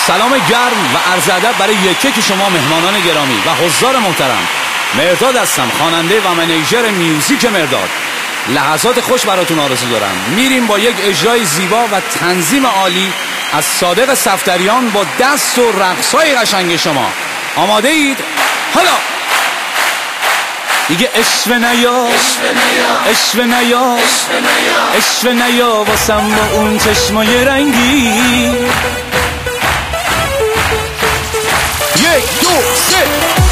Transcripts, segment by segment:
سلام گرم و عرض ادب برای یکی شما مهمانان گرامی و حضار محترم. مرداد هستم، خواننده و منیجر میوزیک مرداد. لحظات خوش براتون آرزو دارم. میریم با یک اجرای زیبا و تنظیم عالی از صادق صفدریان با دست و رقصهای قشنگ شما. آماده اید؟ حالا دیگه اشوه نیا اشوه نیا اشوه نیا واسم با اون چشمای رنگی. 1 2 3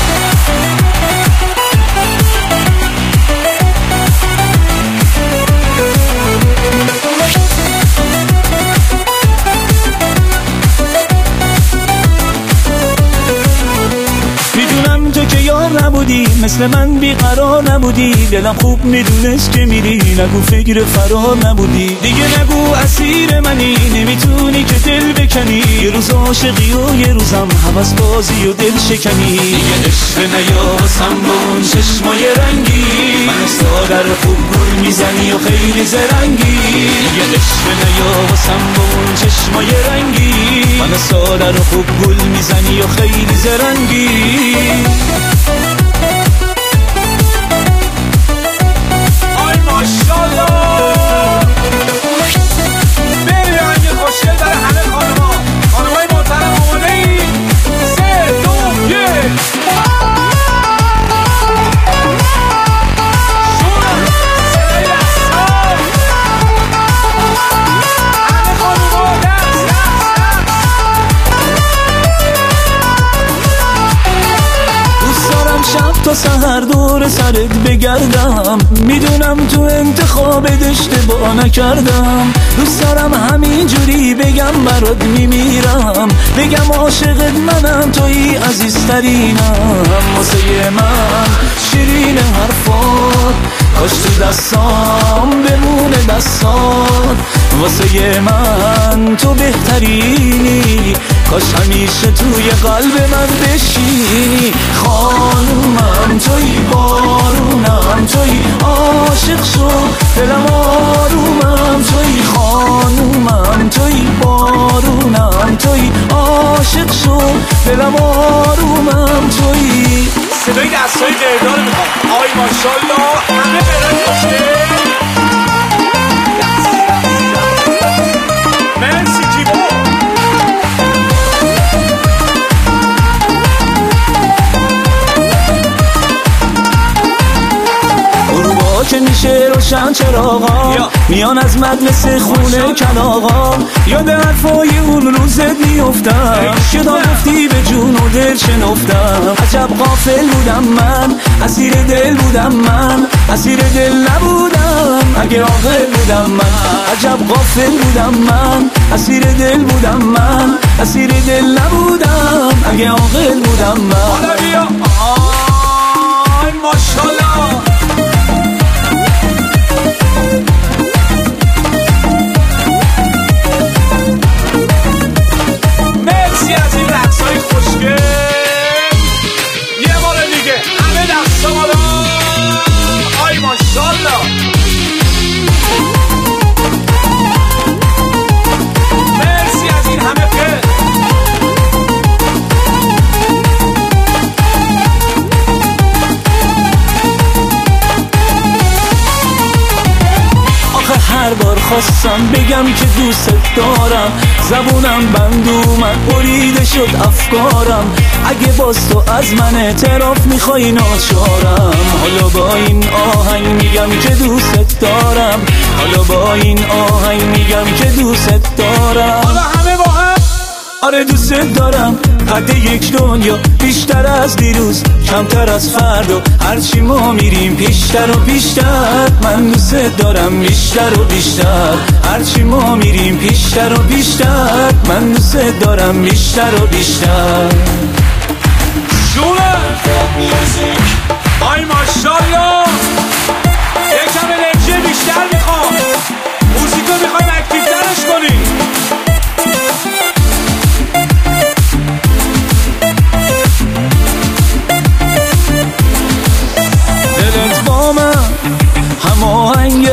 میدونم تو که یار نبودی، مثل من بیقرار نبودی، دلم خوب میدونست که میری، نگو فکر فرار نبودی، دیگه نگو اسیر منی، نمیتونی که دل بکنی، یه روز عاشقی و یه روزم هوس بازی و دل شکنی. دیگه عشق نیاسم با اون چشمای رنگی، من سادر خوب گل میزنی و خیلی زرنگی. دیگه عشق نیاسم با اون چشمای رنگی، من سادر خوب گل میزنی و خیلی زرنگی. آی ماشاءالله، بری رنگ خوشگل برای همه خانم‌ها. خانم‌های محترم آماده ای؟ 3 2 1 شب تا سحر دور سرت بگردم، میدونم تو انتخابت اشتباه نکردم، دوست دارم همینجوری بگم برات میمیرم، بگم عاشقت منم توی عزیزترینم، واسه من شیرین حرفات کاش تو دستام بمونه دستات، واسه من تو بهترینی، کاش همیشه توی قلب من بشینی. خانومم توی، بارونم توی، عاشق شو دلم آرومم توی، خانومم توی، بارونم توی، عاشق شو دلم آرومم توی. صدای دستای مرداد میخوام. آی ماشاءالله، همه برای خوشگل. مرسی جیبو. که میشه روشن چراغا، میان از مدرسه خونه کلاغا، یاد حرفای اون روزت میافتم که تا گفتی به جون و دل شنفتم. عجب غافل بودم من، اسیر دل بودم من، اسیر دل نبودم اگه عاقل بودم من. عجب غافل بودم من، اسیر دل بودم من، اسیر دل نبودم اگه عاقل بودم من. حالا بیا آی ماشاءالله. مرسی از این رقصای خوشگل. یه بار دیگه همه دستا بالا. آی ماشاءالله. مرسی از این همه خیر. هر بار خواستم بگم که دوست دارم، زبونم بند اومد بریده شد افکارم، اگه باز تو از من اعتراف میخوای ناچارم، حالا با این آهنگ میگم که دوست دارم، حالا با این آهنگ میگم که دوست دارم. حالا همه با هم آره دوست دارم، قد یک دنیا بیشتر از دیروز، کمتر از فردا، هرچی ما میریم پیشتر و بیشتر، من دوست دارم بیشتر و بیشتر، هرچی ما میریم پیشتر و بیشتر، من دوست دارم بیشتر و بیشتر. شونه آی ماشاءالله، یکم انرژی بیشتر میخوام، موزیکو میخوایم اکتیفترش کنیم. دلت با من هماهنگه،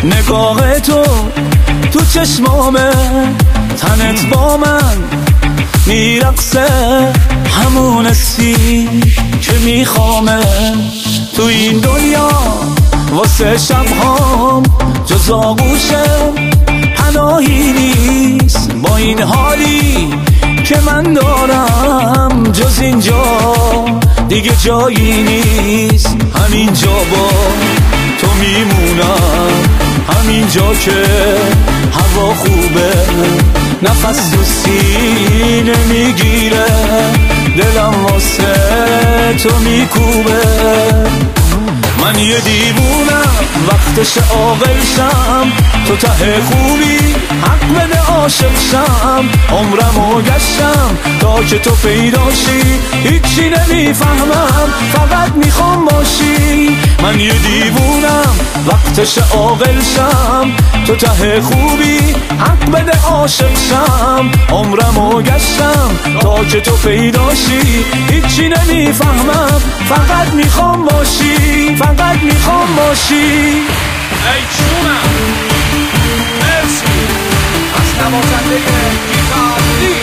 نگاه تو چشمامه، تنت با من میرقصه همون حسی که میخوامه تو این دنیا واسه شبهام جز آغوشه پناهی نیست با این حالی که من دارم جز اینجا دیگه جایی نیست همینجا با تو میمونم همینجا که هوا خوبه نفس تو سینه میگیره دلم واسه تو میکوبه من یه دیوونم وقتش عاقل شم تو ته خوبی حق بده عاشق شم عمرمو گشتم تا که تو پیداشی هیچی نمیفهمم فقط میخوام باشی من یه دیوونم وقتش عاقل شم تو ته خوبی حق بده عاشق شم عمرمو گشتم تا که تو پیداشی هیچی نمیفهمم فقط میخوام باشی فقط میخوام باشی ای چونم مرسی از نوازنده گیتاری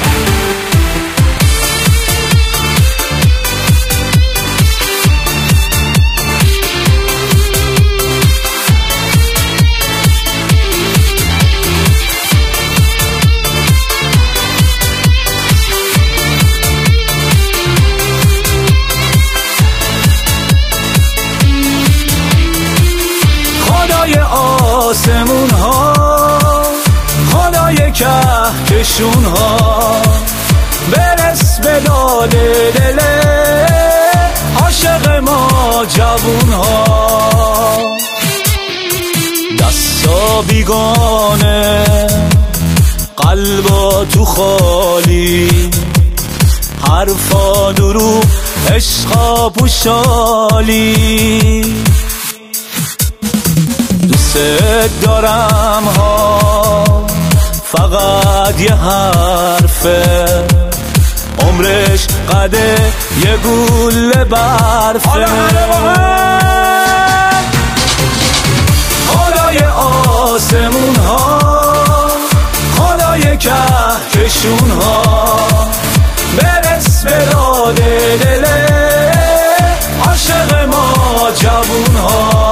آسمون ها خدای کهکشون ها برس به داد دل عاشق ما جوون ها دستا بیگانه قلبا تو خالی حرفا دروغ عشقا پوشالی دوست دارم ها فقط یه حرفه عمرش قده یه گوله برفه خدای آسمون ها خدای کهکشون ها برس به داد دل عاشق ما جوون ها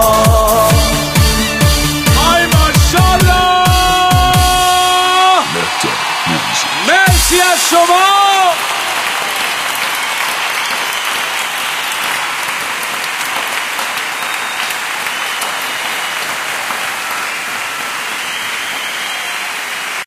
مرسی از شما